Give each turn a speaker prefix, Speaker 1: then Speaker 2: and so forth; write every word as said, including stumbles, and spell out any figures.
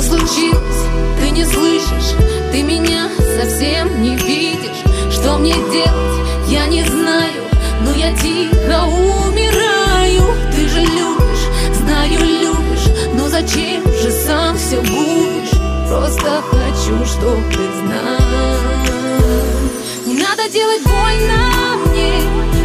Speaker 1: случилось? Ты не слышишь, ты меня совсем не видишь. Что мне делать, я не знаю, но я тихо умираю. Ты же любишь, знаю, любишь, но зачем же сам все губишь? Просто хочу, чтоб ты знал. Не надо делать больно мне,